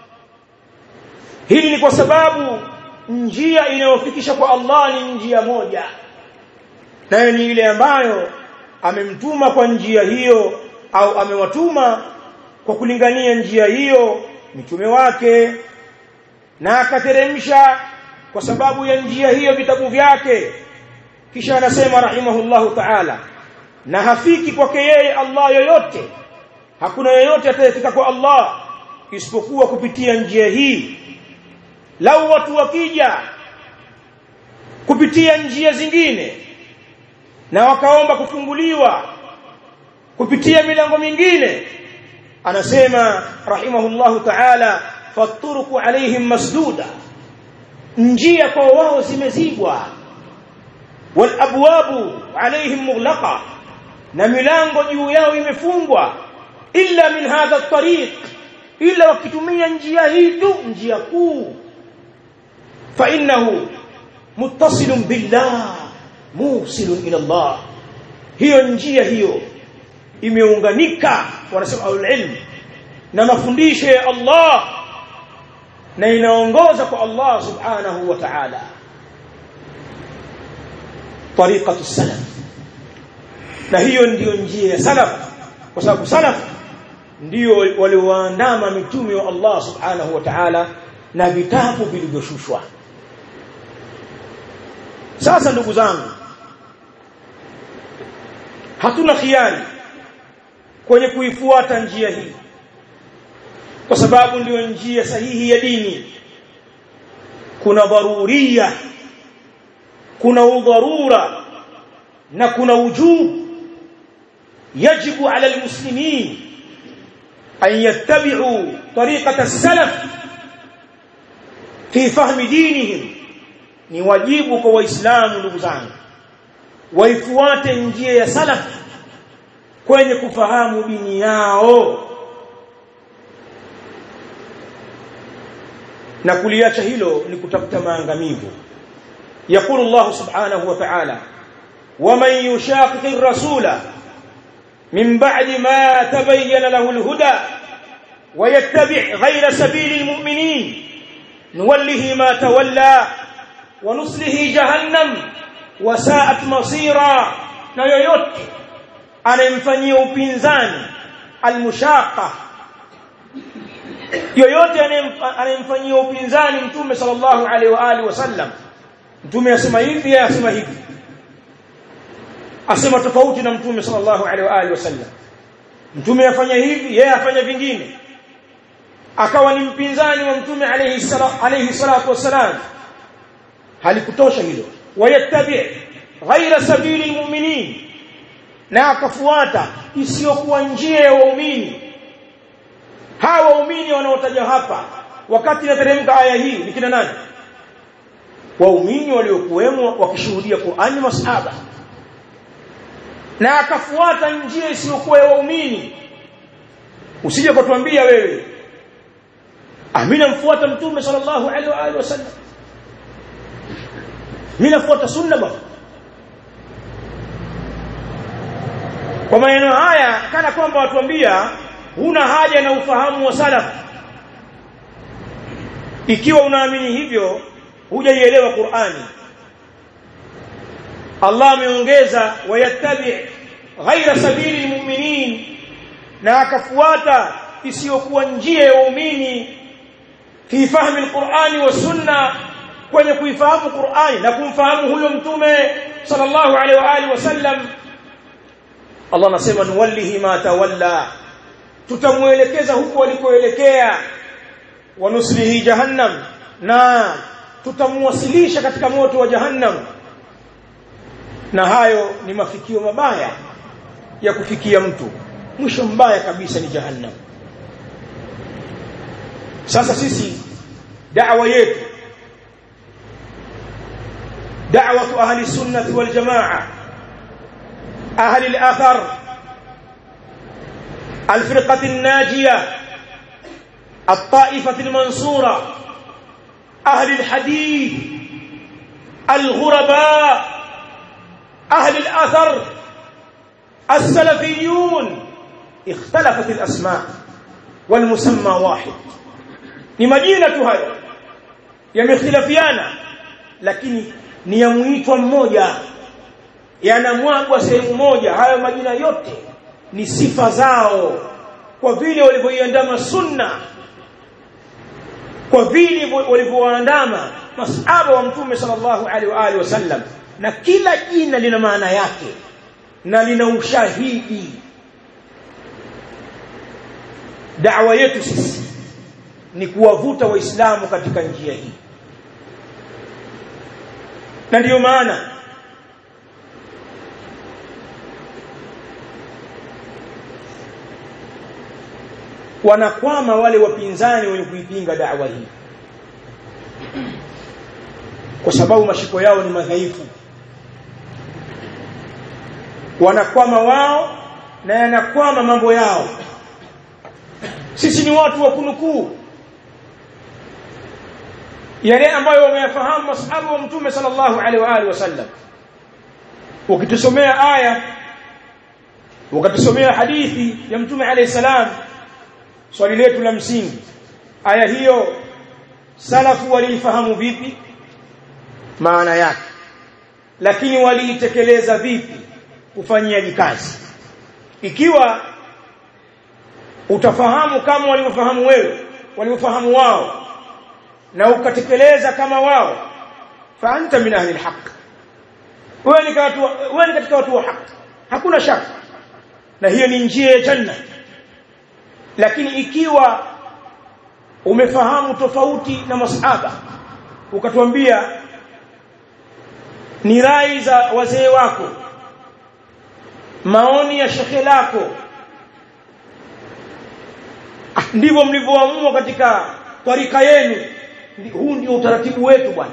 hili ni kwa sababu njia inayofikisha kwa Allah ni njia moja, nayo ni ile ambayo amemtuma kwa njia hiyo, au amewatuma kwa kulingania njia hiyo mitume wake, na akateremsha kwa sababu ya njia hiyo vitabu vyake. Kisha anasema rahimahullahu ta'ala, na hafiki kwake yeye Allah yoyote, hakuna yoyote atayefika kwa Allah isipokuwa kupitia njia hii. Lau watu wakija kupitia njia zingine na wakaomba kufunguliwa kupitia milango mingine, anasema rahimahullahu ta'ala, faturuku alaihim masduda, njia kwa wao zimezibwa, wal abwabu alaihim mughlaqa, na milango juu yao imefungwa, illa min hadha at-tariq, illa wakitumia njia hii tu, njia kuu, fa innahu muttasilun billah musilun ila Allah, hiyo njia hiyo imeunganika, wanasema al-ilm, na mafundisho ya Allah, na inaongoza kwa Allah subhanahu wa ta'ala. Tariqatu salaf, na hiyo ndiyo njia ya salaf, kwa sababu salaf ndio walioandama mitume wa Allah subhanahu wa ta'ala na vitabu vilivyoshushwa. Sasa ndugu zangu, hatuna khiari kwenye kuifuata njia hii, kwa sababu ndio njia sahihi ya dini. Kuna dharuria, kuna udharura, na kuna wujub. Yajibu ala almuslimin an yattabi'u tariqata as-salaf fi fahmi dinihim, ni wajibu kwa waislamu ndugu zangu waifuate njia ya salaf kwenye kufahamu dini yao, na kuliacha hilo ni kutafuta maangamivu. Yaqulu Allah subhanahu wa ta'ala, ومن يشاقق الرسول من بعد ما تبين له الهدى ويتبع غير سبيل المؤمنين نوله ما تولى ونصله جهنم وساءت مصيرا. na yoyote anayemfanyia upinzani almushaqa, yoyote anayemfanyia upinzani mtume sallallahu alaihi wa alihi wasallam, mtume asema hivi yeye asema hivi, asema tofauti na mtume sallallahu alaihi wa alihi wasallam, mtume afanya hivi yeye afanya vingine, akawa ni mpinzani wa mtume alayhi salatu wasalam, halikutosha hilo. Wayattabi ghaira sabili almu'minin, na akafuata isiyokuwa njia ya waumini. Hawa waumini wanaotaja hapa wakati inateremka aya hii ni kina nani? Waumini waliokuwemo wakishuhudia Qur'ani, masahaba. Na akafuata njia isiyokuwa ya waumini. Usije kutuambia wewe mimi namfuata mtume sallallahu alaihi wa alihi wasallam, mimi nafuata sunna bwana. Kwa maneno haya kana kwamba watuambia huna haja na ufahamu wa salaf. Ikiwa unaamini hivyo hujaielewa Qur'ani. Allah ameongeza wayattabi ghaira sabili almu'minin, na akafuata isiyokuwa njia ya waumini fi fahmi alqur'ani wa sunna, kwenye kuifahamu Qur'ani na kumfahamu huyo mtume sallallahu alaihi wa alihi wasallam. Allah anasema nuwallihi ma tawalla, tutamuelekeza huko alikoelekea, wa nuslihi jahannam, na tutamuwasilisha katika moto wa jahannam. Na hayo ni mafikio mabaya ya kufikia mtu, mwisho mbaya kabisa ni jahannam. Sasa sisi da'wa yetu, da'watu ahli sunnah wal jamaa, ahli al-athar, al-firqah an-najiyah, at-ta'ifah al-mansura, ahli al-hadith, al-ghuraba, ahli al-athar, السلفيون. اختلفت الاسماء والمسمى واحد، ni majina tu hayo yamekhtilafiana, lakini ni ya muitwa mmoja, yanamwagwa sehemu moja. Hayo majina yote ni sifa zao, kwa vile walivyoiandama sunna, kwa vile walivyoandama masahaba wa mtume sallallahu alaihi wa alihi wasallam. Na kila jina lina maana yake na lina ushahidi. Da'wa yetu sisi ni kuwavuta waislamu katika njia hii, na ndio maana wanakwama wale wapinzani wenye kuipinga da'wa hii, kwa sababu mashiko yao ni madhaifu. Wanakwama wao na yanakwama mambo yao. Sisi ni watu wa kunukuu yale ambayo wameyafahamu masahaba wa mtume sallallahu alaihi wa alihi wasallam. Ukitusomea aya, ukatusomea hadithi ya mtume alayhi salam, swali letu la msingi, aya hiyo salafu waliifahamu vipi maana yake, lakini waliitekeleza vipi kufanyia kazi? Ikiwa utafahamu kama walivyofahamu wewe, walivyofahamu wao, na ukatekeleza kama wao, fa anta min ahli alhaq, wewe ni katika watu wa haki, hakuna shaka, na hiyo ni njia ya janna. Lakini ikiwa umefahamu tofauti na masahaba, ukatuambia ni rai za wazee wako, maoni ya shekhe lako, ndivyo mlivyoamua katika tarika yenu, huu ndio utaratibu wetu bwana,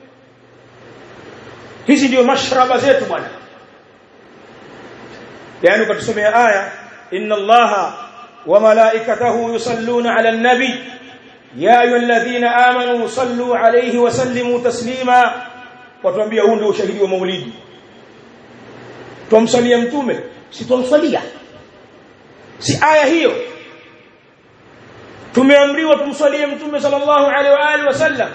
hizi ndio mashraba zetu bwana. Yani ukatusomea aya, inna allaha wa malaikatahu yusalluna ala an-nabi ya ayyuhalladhina amanu sallu alayhi wa sallimu taslima, watuambia huu ndio ushahidi wa maulidi. Tumsalia mtume, si tumsalia? Si aya hiyo? Tumeamriwa tumsalie mtume sallallahu alaihi wa alihi wasallam.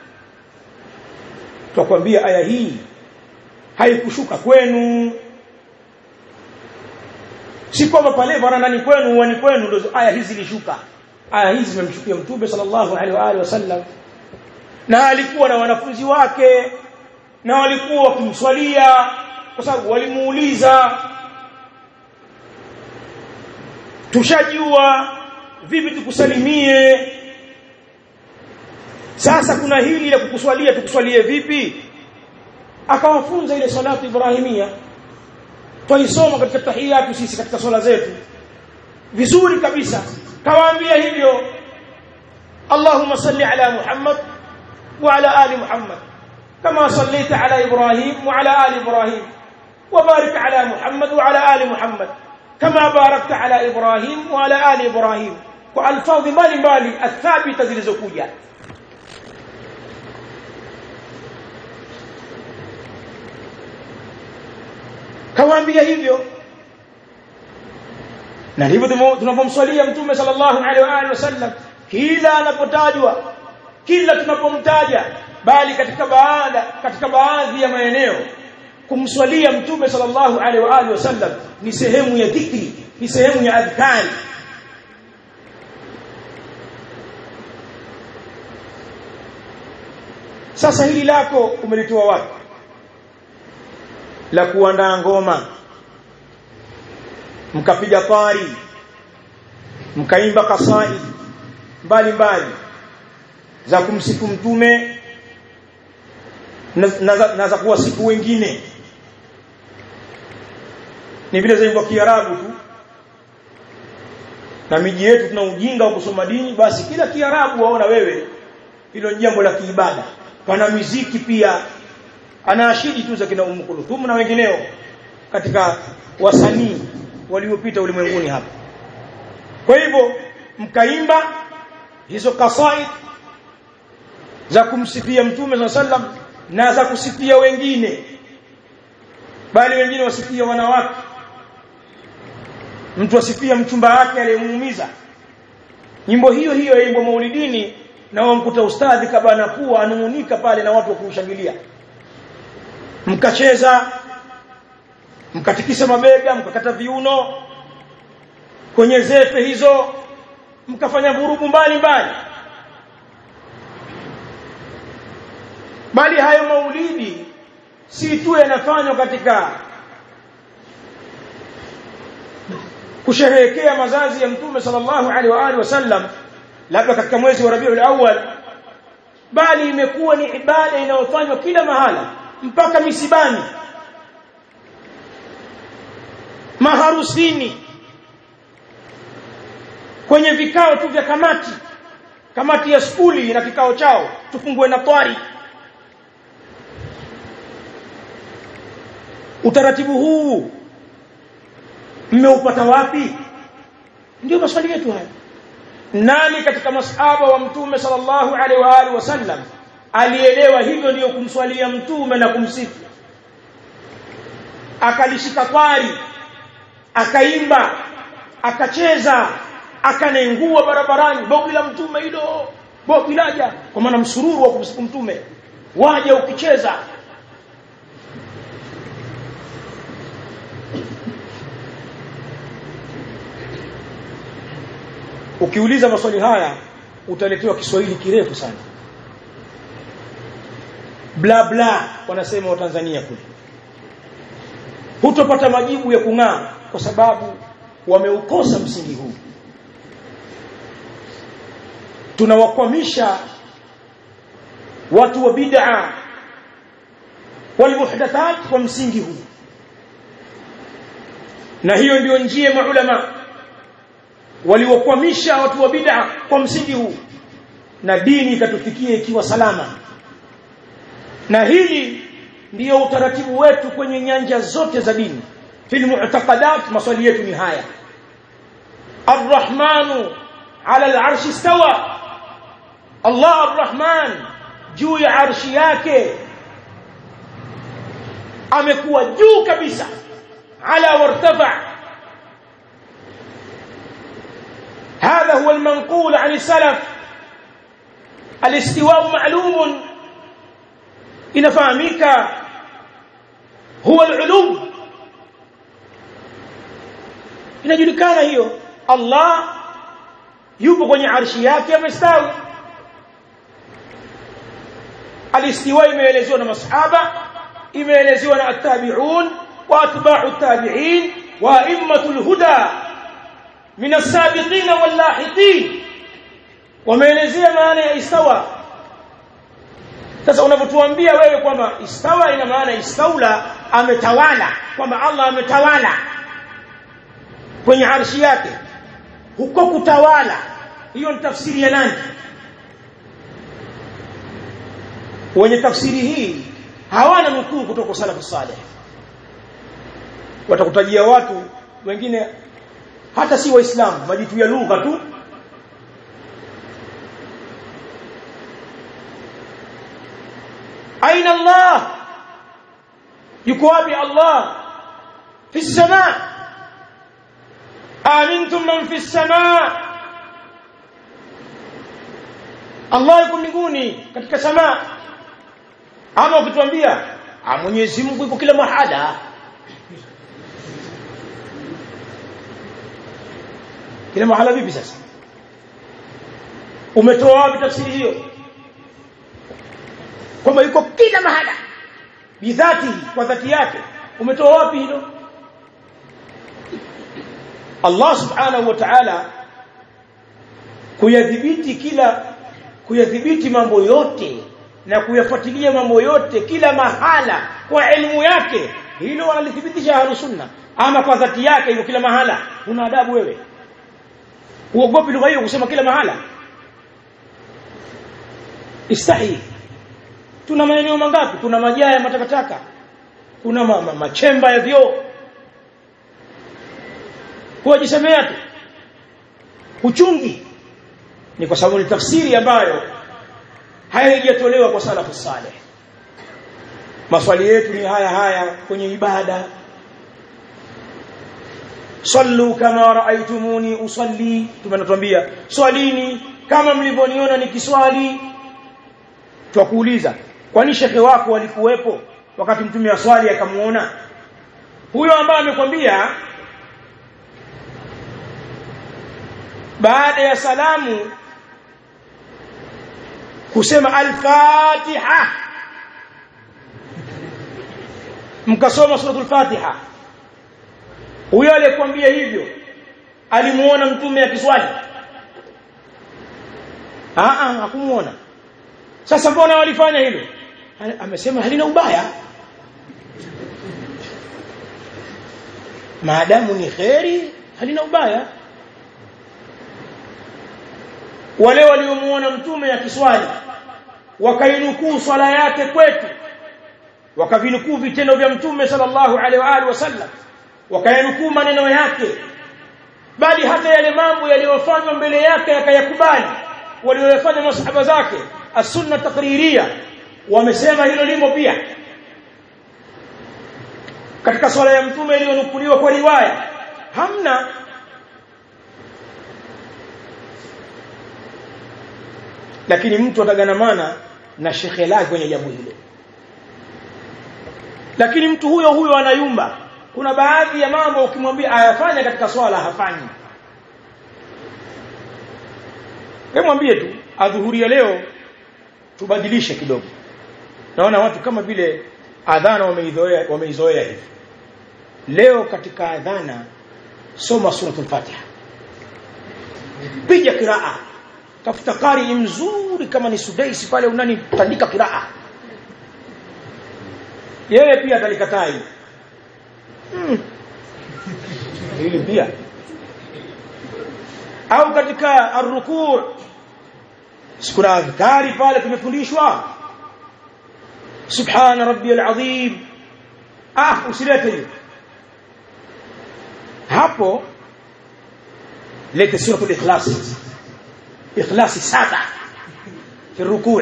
Tukwambia aya hii haikushuka kwenu, si kwamba pale barandani kwenu uani kwenu ndio aya hizi zilishuka. Aya hizi zimemshukia Mtume sallallahu alaihi wa alihi wasallam, na alikuwa na wanafunzi wake na walikuwa wakimswalia kwa sababu walimuuliza, tushajua vipi tukusalimie, sasa kuna hili la kukuswalia, tukuswalie vipi? Akawafunza ile salatu ibrahimia, tuisoma katika tahiyatu sisi katika swala zetu vizuri kabisa. Kawaambia hivyo, Allahumma salli ala Muhammad wa ala ali Muhammad kama sallaita ala Ibrahim wa ala ali Ibrahim wa barik ala Muhammad wa ala ali Muhammad kama barakta ala Ibrahim wa ala ali Ibrahim, kwa alfadhi mbalimbali athabita zilizokuja. Kawaambia hivyo, na hivyo tunapomswalia Mtume sallallahu alaihi wa alihi wasallam kila anapotajwa, kila tunapomtaja, bali katika baadhi ya maeneo kumswalia Mtume sallallahu alaihi wa alihi wasallam ni sehemu ya dhikri, ni sehemu ya adhkari. Sasa hili lako umelitoa wapi la kuandaa ngoma, mkapiga tari, mkaimba kasaid mbalimbali za kumsifu Mtume na za kuwasifu wengine? Ni vile zaimba Kiarabu tu, na miji yetu tuna ujinga wa kusoma dini, basi kila Kiarabu waona wewe hilo jambo la kiibada. Pana muziki pia, anaashidi tu za kina Umm Kulthum na wengineo katika wasanii waliopita ulimwenguni hapa. Kwa hivyo mkaimba hizo kasaid za kumsifia Mtume sallam na za kusifia wengine, bali wengine wasifia wanawake. Mtu asifia mchumba wake aliyemuumiza, nyimbo hiyo hiyo yaimbo maulidini, na wamkuta ustadhi kabana kuwa anungunika pale na watu wakushangilia. Mkacheza, mkatikisa mabega, mkakata viuno kwenye zefe hizo, mkafanya vurugu mbalimbali. Bali hayo maulidi si tu yanafanywa katika kusherehekea mazazi ya Mtume sallallahu alaihi wa alihi wasallam labda katika mwezi wa Rabiul Awwal, bali imekuwa ni ibada inayofanywa kila mahala, mpaka misibani, maharusini, kwenye vikao tu vya kamati ya skuli na kikao chao, tufungue na twari. Utaratibu huu mmeupata wapi? Ndio maswali yetu haya. Nani katika masahaba wa Mtume sallallahu alaihi wa alihi wasallam alielewa hivyo ndio kumswalia Mtume na kumsifu, akalishika twari, akaimba, akacheza, akanengua barabarani, bogi la Mtume hilo, bogi laja, kwa maana msururu wa kumsifu Mtume waje ukicheza? Ukiuliza maswali haya utaletewa Kiswahili kirefu sana, bla bla wanasema wa Tanzania kule. Hutopata majibu ya kung'aa kwa sababu wameukosa msingi huu. Tunawakwamisha watu wa bid'a wal muhdathat kwa msingi huu, na hiyo ndio njia maulama waliwakwamisha watu wa bid'a kwa msingi huu, na dini ikatufikia ikiwa salama. Na hili ndio utaratibu wetu kwenye nyanja zote za dini. Fil mu'taqadat, maswali yetu ni haya: Ar-Rahmanu 'ala al-'arshi istawa, Allah Ar-Rahman juu ya arshi yake amekuwa juu kabisa, ala wartafa. هذا هو المنقول عن السلف. الاستواء معلوم، inafahamika، هو العلو. inajulikana hiyo. Allah yupo kwenye arshi yake amestawi. Alistiwa imeelezewa na masahaba, imeelezewa na at-tabi'un wa atba'u at-tabi'in wa a'immatul huda min as-sabiqin wal lahiqin, wameelezea maana ya istawa. Sasa unapotuambia wewe kwamba istawa ina maana istaula, ametawala, kwamba Allah ametawala kwenye arshi yake, huko kutawala, hiyo ni tafsiri ya nani? Wenye tafsiri hii hawana nukuu kutoka kwa salafu salih. Watakutajia watu wengine hata si waislamu, majitu ya lugha tu. Aina Allah, yuko wapi Allah? Fi samaa, amintum man fi samaa, Allah yuko mbinguni katika samaa. Ama ukituambia Mwenyezi Mungu yuko kila mahala, kila mahala vipi sasa? Umetoa wapi tafsiri hiyo kwamba yuko kila mahala bidhati, kwa dhati yake? Umetoa wapi hilo? Allah subhanahu wa ta'ala kuyadhibiti mambo yote na kuyafuatilia mambo yote kila mahala kwa elimu yake, hilo wanalithibitisha Ahlus Sunna. Ama kwa dhati yake yuko kila mahala, una adabu wewe? Uogopi lugha hiyo kusema kila mahala? Istahi. Tuna maeneo mangapi? Kuna majaa ya matakataka, kuna machemba ya vyoo, hujisemea tu uchungi. Ni kwa sababu ni tafsiri ambayo haijatolewa kwa salafu salih. Maswali yetu ni haya kwenye ibada: sallu kama raaitumuni usalli, tumenatuambia swalini kama mlivyoniona nikiswali. Tukuuliza, kwani shekhe wako walikuwepo wakati mtume aswali akamuona? Huyo ambaye amekwambia baada ya salamu kusema al-Fatiha, mkasoma suratul Fatiha, huyo aliyekwambia hivyo alimuona mtume akiswali? Hakumuona. Sasa mbona walifanya hilo? Amesema halina ubaya, maadamu ni khairi halina ubaya. Wale waliomuona mtume akiswali wakainukuu swala yake kwetu, wakavinukuu vitendo vya mtume sallallahu alaihi wa alihi wasallam, wakainukuu maneno yake, bali hata yale mambo yaliyofanywa mbele yake yakayakubali waliyofanya masahaba zake, as-sunna taqririya, wamesema hilo limo pia katika swala ya mtume iliyonukuliwa kwa riwaya. Hamna. Lakini mtu ataganamana na shekhe lake kwenye jambo hilo, lakini mtu huyo anayumba. Kuna baadhi ya mambo ukimwambia ayafanya katika swala hafanyi. Mwambie tu adhuhuri ya leo tubadilishe kidogo. Naona watu kama vile adhana wameizoea hivi. Leo katika adhana soma suratul Fatiha, piga qiraa, tafuta qari mzuri kama ni Sudaisi pale, unani tandika qiraa, yeye pia atalikataa hili pia. Au katika ar-rukuu sikuna adhkari pale tumefundishwa, subhana rabbiyal azim, usilete hiyo hapo. Leta suratul ikhlas, ikhlasi 7 fi rukuu.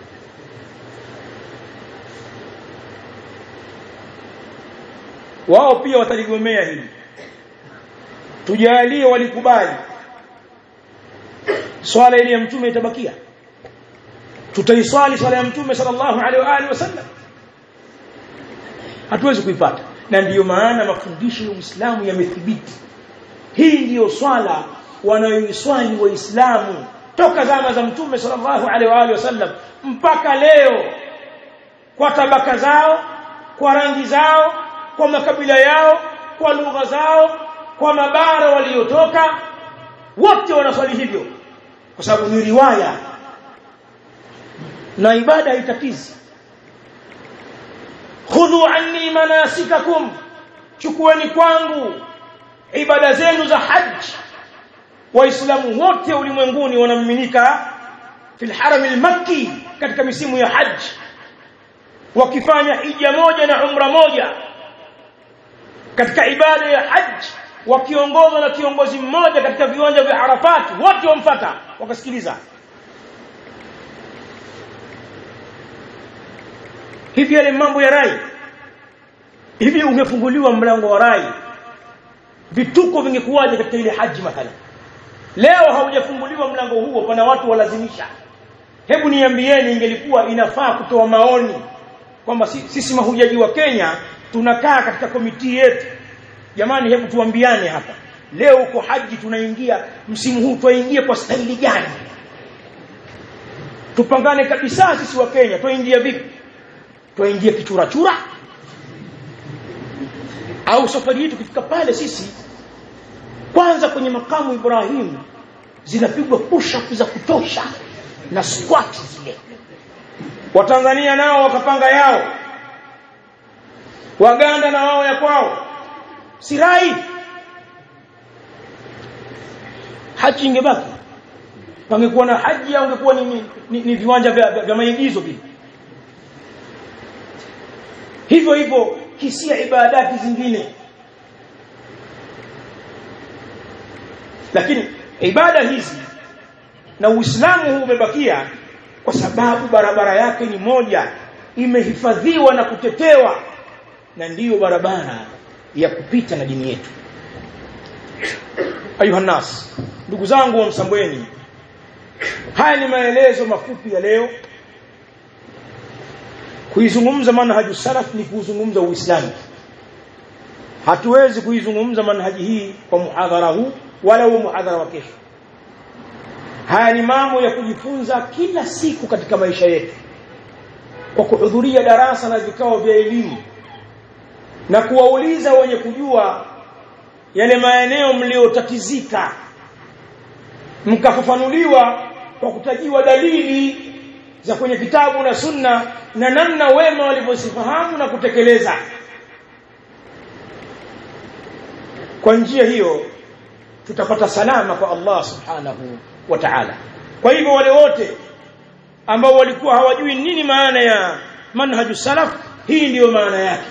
Wao pia wataligomea hili. Tujalie walikubali, swala ile ya mtume itabakia, tutaiswali swala ya mtume sallallahu alaihi wa alihi wasallam, hatuwezi kuipata. Na ndiyo maana mafundisho ya Uislamu yamethibiti hii ndiyo swala wanayoiswali waislamu toka zama za Mtume sallallahu alaihi wasallam mpaka leo, kwa tabaka zao, kwa rangi zao, kwa makabila yao, kwa lugha zao, kwa mabara waliotoka, wote wanaswali hivyo kwa sababu ni riwaya na ibada haitatizi. Khudhu anni manasikakum, chukueni kwangu ibada zenu za haji. Waislamu wote ulimwenguni wanamiminika fil haram al-makki katika misimu ya haji, wakifanya hija moja na umra moja katika ibada ya haji, wakiongozwa na kiongozi mmoja katika viwanja vya Arafat, wote wamfuata wakasikiliza. Hivi yale mambo ya rai, hivi ungefunguliwa mlango wa rai, vituko vingekuwaje katika ile haji mathalan? Leo haujafunguliwa mlango huo, pana watu walazimisha. Hebu niambieni, ingelikuwa inafaa kutoa maoni kwamba sisi mahujaji wa Kenya tunakaa katika komiti yetu, jamani, hebu tuambiane hapa, leo uko haji, tunaingia msimu huu, tuingie kwa staili gani? Tupangane kabisa sisi wa Kenya, tuingia vipi? Tuingie kichura-chura, au safari yetu kufika pale sisi kwanza kwenye makamu Ibrahim zinapigwa push-up za kutosha na squat zile. Watanzania nao wakapanga yao, Waganda na wao ya kwao. Sirai haji ingebaki, pangekuwa na haji au ungekuwa ni viwanja vya maigizo vile. Hivyo hivyo kisia ibadati zingine. Lakini ibada hizi na Uislamu huu umebakia kwa sababu barabara yake ni moja, imehifadhiwa na kutetewa, na ndiyo barabara ya kupita na dini yetu. Ayuha nas, ndugu zangu wa Msambweni, haya ni maelezo mafupi ya leo. Kuizungumza manhaju salaf ni kuzungumza Uislamu. Hatuwezi kuizungumza manhaji hii kwa muhadhara huu wala huo muhadhara wa kesho. Haya ni mambo ya kujifunza kila siku katika maisha yetu, kwa kuhudhuria darasa na vikao vya elimu na kuwauliza wenye kujua yale maeneo mliotatizika, mkafafanuliwa kwa kutajiwa dalili za kwenye kitabu na sunna na namna wema walivyozifahamu na kutekeleza. Kwa njia hiyo tutapata salama kwa Allah subhanahu wa ta'ala. Kwa hivyo wale wote ambao walikuwa hawajui nini maana ya manhaju salaf, hii ndiyo maana yake.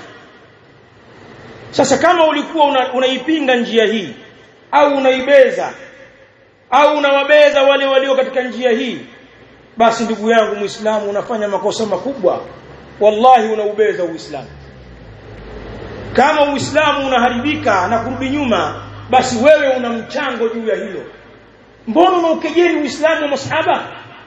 Sasa kama ulikuwa unaipinga njia hii au unaibeza au unawabeza wale walio katika njia hii, basi ndugu yangu Muislamu, unafanya makosa makubwa. Wallahi unaubeza Uislamu. Kama Uislamu unaharibika na kurudi nyuma, basi wewe una mchango juu ya hilo. Mbona unaukejeli Uislamu wa masahaba?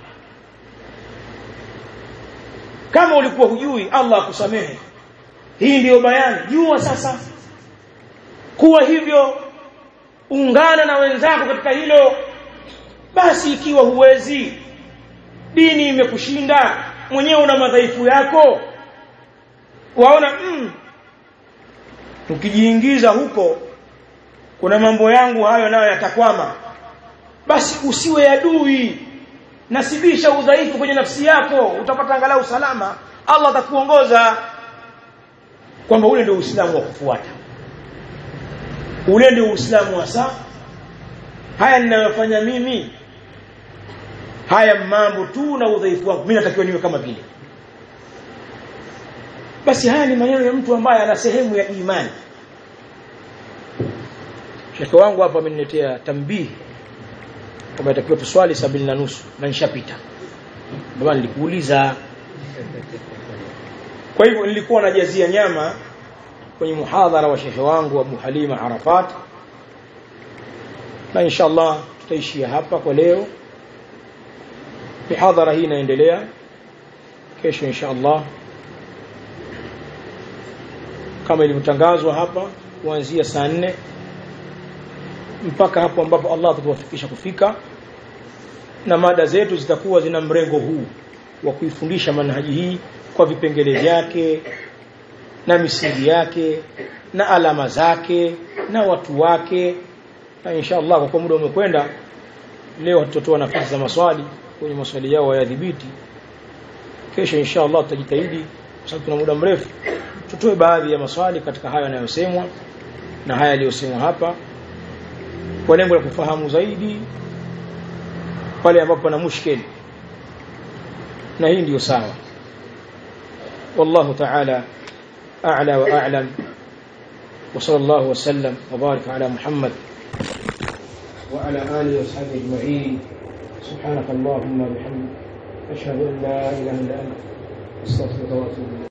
Kama ulikuwa hujui, Allah akusamehe. Hii ndiyo bayani. Jua sasa kuwa hivyo, ungana na wenzako katika hilo. Basi ikiwa huwezi, dini imekushinda, mwenyewe una madhaifu yako, waona ukijiingiza huko kuna mambo yangu hayo nayo yatakwama, basi usiwe adui, nasibisha udhaifu kwenye nafsi yako, utapata angalau salama. Allah atakuongoza kwamba ule ndio Uislamu wa kufuata, ule ndio Uislamu wa sawa. Haya ninayofanya mimi, haya mambo tu na udhaifu wangu, mimi natakiwa niwe kama vile. Basi haya ni maneno ya mtu ambaye ana sehemu ya imani. Shekhi wangu hapa ameniletea tambihi kwamba natakiwa tuswali 7:30 na nishapita. Baba nilikuuliza. Kwa hivyo nilikuwa najazia nyama kwenye muhadhara wa shekhi wangu Abu Halima Arafat, na inshallah tutaishia hapa kwa leo. Mihadhara hii inaendelea kesho inshallah kama ilivyotangazwa hapa, kuanzia saa 4 mpaka hapo ambapo Allah atatuwafikisha kufika, na mada zetu zitakuwa zina mrengo huu wa kuifundisha manhaji hii kwa vipengele vyake na misingi yake na alama zake na watu wake. Na inshallah kwa muda umekwenda, leo tutatoa nafasi za maswali kwenye maswali yao yadhibiti. Kesho inshallah tutajitahidi kwa sababu tuna muda mrefu, tutoe baadhi ya maswali katika haya yanayosemwa na haya yaliyosemwa hapa, kwa lengo la kufahamu zaidi pale ambapo pana mushkeli, na hii ndio sawa. Wallahu ta'ala a'la wa a'lam, wa sallallahu wa sallam wa baraka ala Muhammad wa ala alihi wa sahbihi ajma'in. Subhanakallahumma wa bihamdika ashhadu an la ilaha illa anta astaghfiruka wa atubu ilayk.